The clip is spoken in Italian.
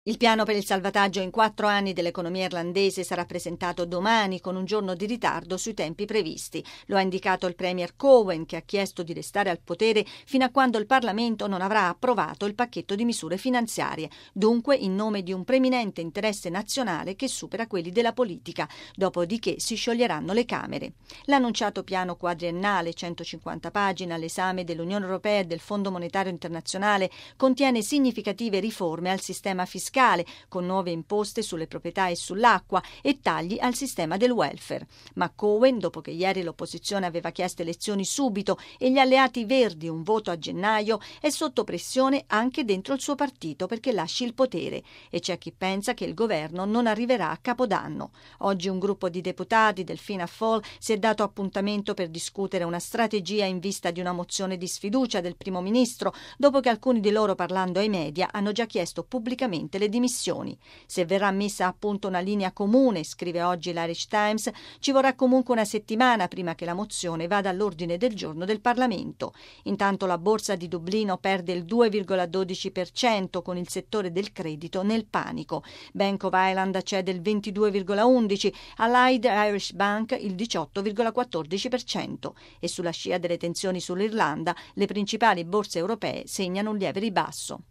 Il piano per il salvataggio in 4 anni dell'economia irlandese sarà presentato domani con un giorno di ritardo sui tempi previsti. Lo ha indicato il premier Cowen, che ha chiesto di restare al potere fino a quando il Parlamento non avrà approvato il pacchetto di misure finanziarie, dunque in nome di un preminente interesse nazionale che supera quelli della politica, dopodiché si scioglieranno le Camere. L'annunciato piano quadriennale, 150 pagine all'esame dell'Unione Europea e del Fondo Monetario Internazionale, contiene significative riforme al sistema fiscale, con nuove imposte sulle proprietà e sull'acqua e tagli al sistema del welfare. Ma Cowen, dopo che ieri l'opposizione aveva chiesto elezioni subito e gli alleati verdi un voto a gennaio, è sotto pressione anche dentro il suo partito perché lasci il potere, e c'è chi pensa che il governo non arriverà a Capodanno. Oggi un gruppo di deputati del Fianna Fáil si è dato appuntamento per discutere una strategia in vista di una mozione di sfiducia del primo ministro, dopo che alcuni di loro, parlando ai media, hanno già chiesto pubblicamente le dimissioni. Se verrà messa a punto una linea comune, scrive oggi l'Irish Times, ci vorrà comunque una settimana prima che la mozione vada all'ordine del giorno del Parlamento. Intanto la borsa di Dublino perde il 2,12% con il settore del credito nel panico. Bank of Ireland cede il 22,11%, Allied Irish Bank il 18,14%, e sulla scia delle tensioni sull'Irlanda le principali borse europee segnano un lieve ribasso.